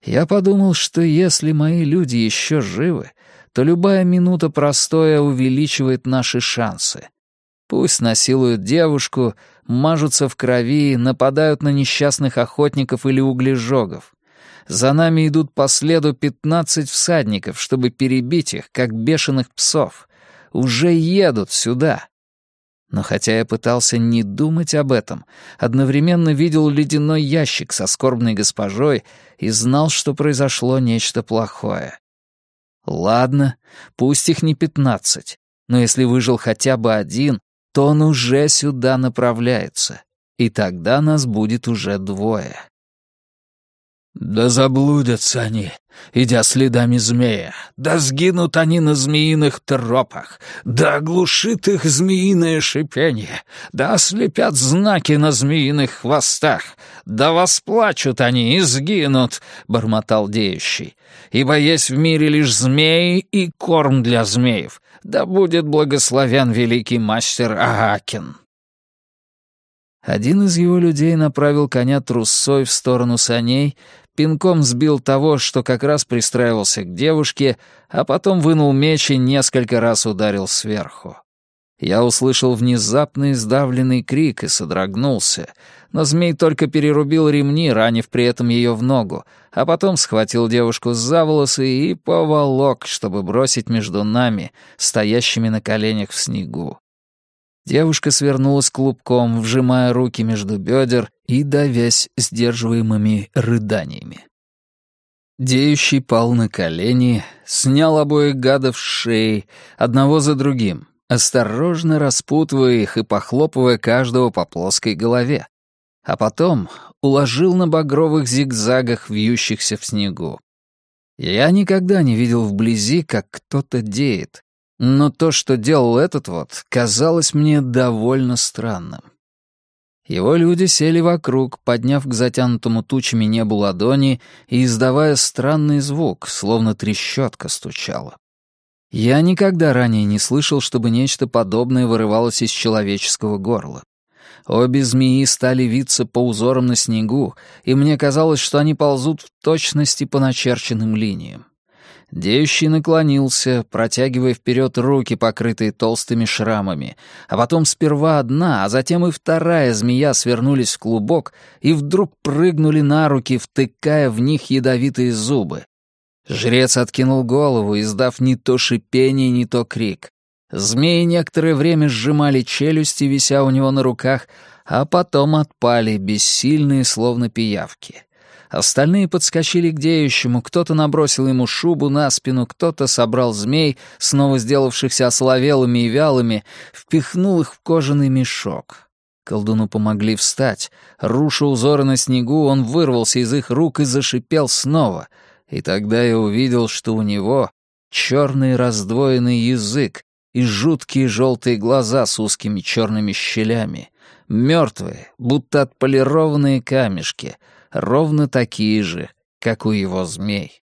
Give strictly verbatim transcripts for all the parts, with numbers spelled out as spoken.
Я подумал, что если мои люди еще живы, то любая минута простоя увеличивает наши шансы. Пусть насилуют девушку, мажутся в крови, нападают на несчастных охотников или углежогов. За нами идут по следу пятнадцать всадников, чтобы перебить их, как бешеных псов. Уже едут сюда. Но хотя я пытался не думать об этом, одновременно видел ледяной ящик со скорбной госпожой и знал, что произошло нечто плохое. Ладно, пусть их не пятнадцать, но если выжил хотя бы один, то он уже сюда направляется, и тогда нас будет уже двое. «Да заблудятся они, идя следами змея, да сгинут они на змеиных тропах, да оглушит их змеиное шипение, да ослепят знаки на змеиных хвостах, да восплачут они и сгинут», — бормотал деющий, «ибо есть в мире лишь змеи и корм для змеев, да будет благословен великий мастер Аакин». Один из его людей направил коня трусцой в сторону саней, пинком сбил того, что как раз пристраивался к девушке, а потом вынул меч и несколько раз ударил сверху. Я услышал внезапный сдавленный крик и содрогнулся, но змей только перерубил ремни, ранив при этом ее в ногу, а потом схватил девушку за волосы и поволок, чтобы бросить между нами, стоящими на коленях в снегу. Девушка свернулась клубком, вжимая руки между бедер и давясь сдерживаемыми рыданиями. Деющий пал на колени, снял обоих гадов с шеи, одного за другим, осторожно распутывая их и похлопывая каждого по плоской голове, а потом уложил на багровых зигзагах, вьющихся в снегу. Я никогда не видел вблизи, как кто-то деет, но то, что делал этот вот, казалось мне довольно странным. Его люди сели вокруг, подняв к затянутому тучами небу ладони и издавая странный звук, словно трещотка стучала. Я никогда ранее не слышал, чтобы нечто подобное вырывалось из человеческого горла. Обе змеи стали виться по узорам на снегу, и мне казалось, что они ползут в точности по начерченным линиям. Деющий наклонился, протягивая вперед руки, покрытые толстыми шрамами, а потом сперва одна, а затем и вторая змея свернулись в клубок и вдруг прыгнули на руки, втыкая в них ядовитые зубы. Жрец откинул голову, издав не то шипение, не то крик. Змеи некоторое время сжимали челюсти, вися у него на руках, а потом отпали, бессильные, словно пиявки. Остальные подскочили к деющему, кто-то набросил ему шубу на спину, кто-то собрал змей, снова сделавшихся осоловелыми и вялыми, впихнул их в кожаный мешок. Колдуну помогли встать. Руша узоры на снегу, он вырвался из их рук и зашипел снова. И тогда я увидел, что у него черный раздвоенный язык и жуткие желтые глаза с узкими черными щелями. Мертвые, будто отполированные камешки — ровно такие же, как у его змей.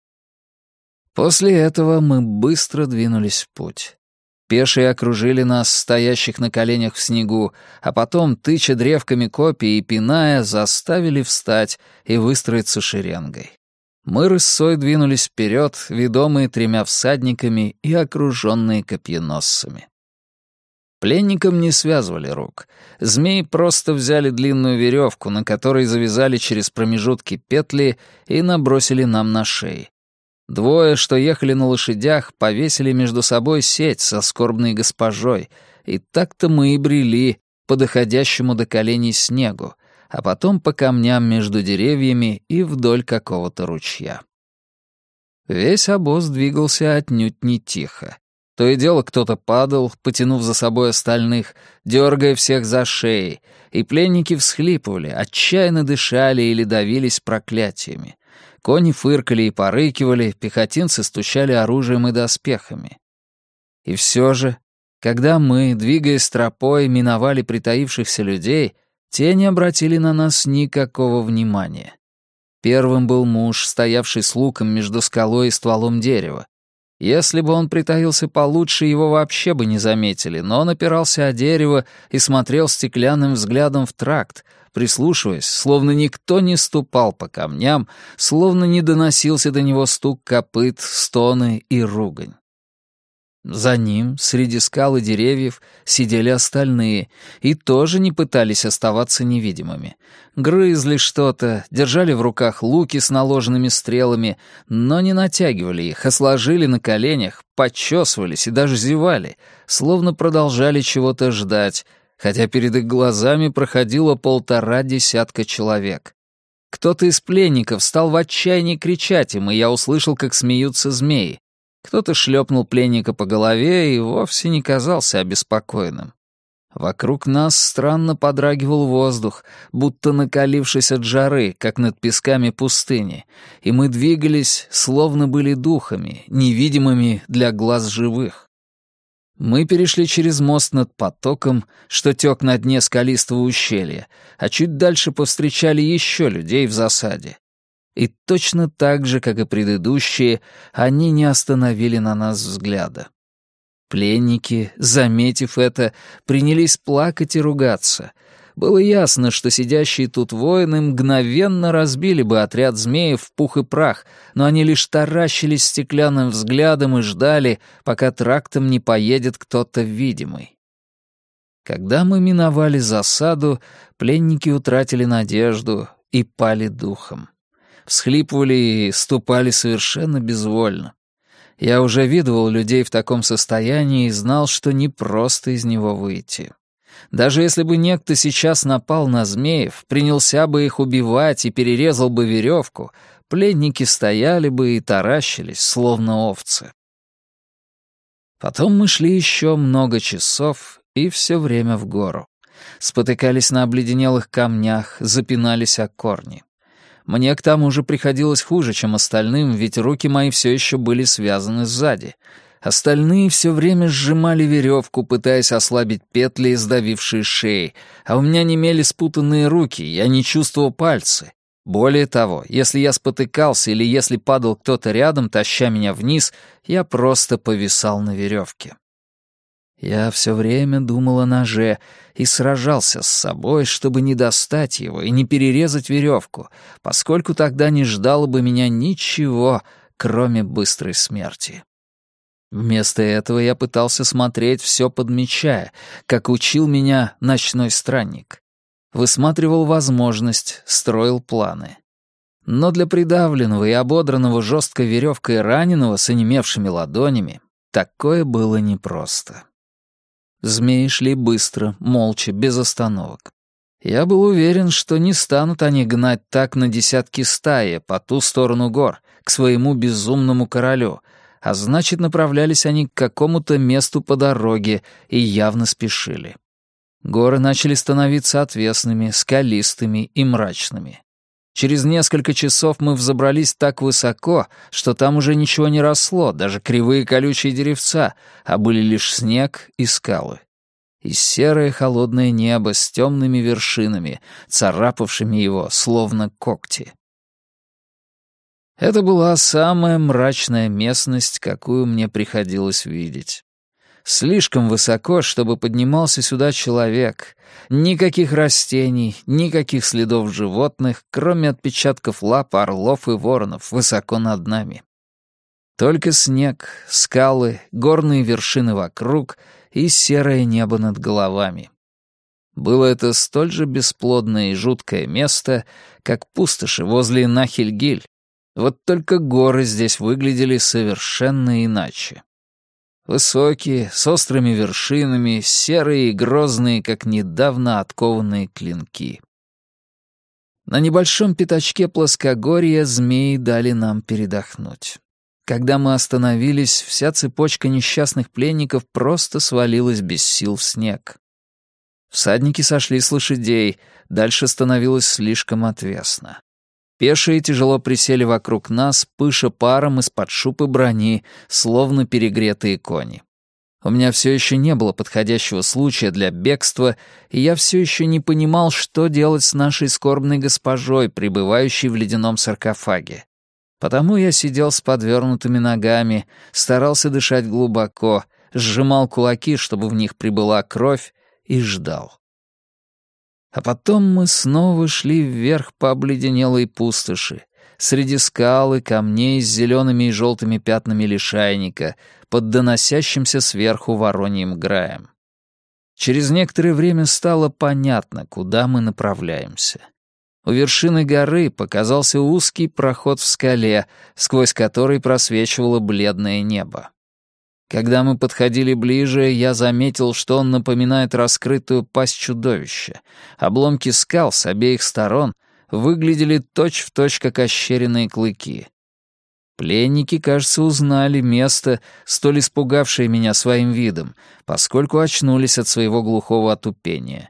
После этого мы быстро двинулись в путь. Пешие окружили нас, стоящих на коленях в снегу, а потом, тыча древками копий и пиная, заставили встать и выстроиться шеренгой. Мы рысцой двинулись вперед, ведомые тремя всадниками и окруженные копьеносцами. Пленникам не связывали рук. Змеи просто взяли длинную веревку, на которой завязали через промежутки петли и набросили нам на шеи. Двое, что ехали на лошадях, повесили между собой сеть со скорбной госпожой, и так-то мы и брели по доходящему до коленей снегу, а потом по камням между деревьями и вдоль какого-то ручья. Весь обоз двигался отнюдь не тихо. То и дело кто-то падал, потянув за собой остальных, дергая всех за шеи, и пленники всхлипывали, отчаянно дышали или давились проклятиями. Кони фыркали и порыкивали, пехотинцы стучали оружием и доспехами. И все же, когда мы, двигаясь тропой, миновали притаившихся людей, те не обратили на нас никакого внимания. Первым был муж, стоявший с луком между скалой и стволом дерева. Если бы он притаился получше, его вообще бы не заметили, но он опирался о дерево и смотрел стеклянным взглядом в тракт, прислушиваясь, словно никто не ступал по камням, словно не доносился до него стук копыт, стоны и ругань. За ним, среди скал и деревьев, сидели остальные и тоже не пытались оставаться невидимыми. Грызли что-то, держали в руках луки с наложенными стрелами, но не натягивали их, а сложили на коленях, почесывались и даже зевали, словно продолжали чего-то ждать, хотя перед их глазами проходило полтора десятка человек. Кто-то из пленников стал в отчаянии кричать им, и я услышал, как смеются змеи. Кто-то шлепнул пленника по голове и вовсе не казался обеспокоенным. Вокруг нас странно подрагивал воздух, будто накалившись от жары, как над песками пустыни, и мы двигались, словно были духами, невидимыми для глаз живых. Мы перешли через мост над потоком, что тек на дне скалистого ущелья, а чуть дальше повстречали еще людей в засаде. И точно так же, как и предыдущие, они не остановили на нас взгляда. Пленники, заметив это, принялись плакать и ругаться. Было ясно, что сидящие тут воины мгновенно разбили бы отряд змеев в пух и прах, но они лишь таращились стеклянным взглядом и ждали, пока трактом не поедет кто-то видимый. Когда мы миновали засаду, пленники утратили надежду и пали духом. Всхлипывали и ступали совершенно безвольно. Я уже видывал людей в таком состоянии и знал, что непросто из него выйти. Даже если бы некто сейчас напал на змеев, принялся бы их убивать и перерезал бы веревку, пленники стояли бы и таращились, словно овцы. Потом мы шли еще много часов и все время в гору. Спотыкались на обледенелых камнях, запинались о корни. Мне к тому же приходилось хуже, чем остальным, ведь руки мои все еще были связаны сзади. Остальные все время сжимали веревку, пытаясь ослабить петли, сдавившие шеи, а у меня немели спутанные руки, я не чувствовал пальцы. Более того, если я спотыкался или если падал кто-то рядом, таща меня вниз, я просто повисал на веревке. Я все время думал о ноже и сражался с собой, чтобы не достать его и не перерезать веревку, поскольку тогда не ждало бы меня ничего, кроме быстрой смерти. Вместо этого я пытался смотреть все подмечая, как учил меня ночной странник. Высматривал возможность, строил планы. Но для придавленного и ободранного жесткой веревкой раненого с онемевшими ладонями такое было непросто. Змеи шли быстро, молча, без остановок. Я был уверен, что не станут они гнать так на десятки стаи по ту сторону гор, к своему безумному королю, а значит, направлялись они к какому-то месту по дороге и явно спешили. Горы начали становиться отвесными, скалистыми и мрачными. Через несколько часов мы взобрались так высоко, что там уже ничего не росло, даже кривые колючие деревца, а были лишь снег и скалы. И серое холодное небо с темными вершинами, царапавшими его, словно когти. Это была самая мрачная местность, какую мне приходилось видеть. Слишком высоко, чтобы поднимался сюда человек. Никаких растений, никаких следов животных, кроме отпечатков лап орлов и воронов высоко над нами. Только снег, скалы, горные вершины вокруг и серое небо над головами. Было это столь же бесплодное и жуткое место, как пустоши возле Нахильгиль. Вот только горы здесь выглядели совершенно иначе. Высокие, с острыми вершинами, серые и грозные, как недавно откованные клинки. На небольшом пятачке плоскогорья змеи дали нам передохнуть. Когда мы остановились, вся цепочка несчастных пленников просто свалилась без сил в снег. Всадники сошли с лошадей, дальше становилось слишком отвесно. Пешие тяжело присели вокруг нас, пыша паром из-под шуб и брони, словно перегретые кони. У меня все еще не было подходящего случая для бегства, и я все еще не понимал, что делать с нашей скорбной госпожой, пребывающей в ледяном саркофаге. Потому я сидел с подвернутыми ногами, старался дышать глубоко, сжимал кулаки, чтобы в них прибыла кровь, и ждал. А потом мы снова шли вверх по обледенелой пустоши, среди скал и камней с зелеными и желтыми пятнами лишайника, под доносящимся сверху вороньим граем. Через некоторое время стало понятно, куда мы направляемся. У вершины горы показался узкий проход в скале, сквозь который просвечивало бледное небо. Когда мы подходили ближе, я заметил, что он напоминает раскрытую пасть чудовища. Обломки скал с обеих сторон выглядели точь-в-точь, как ощеренные клыки. Пленники, кажется, узнали место, столь испугавшее меня своим видом, поскольку очнулись от своего глухого отупения.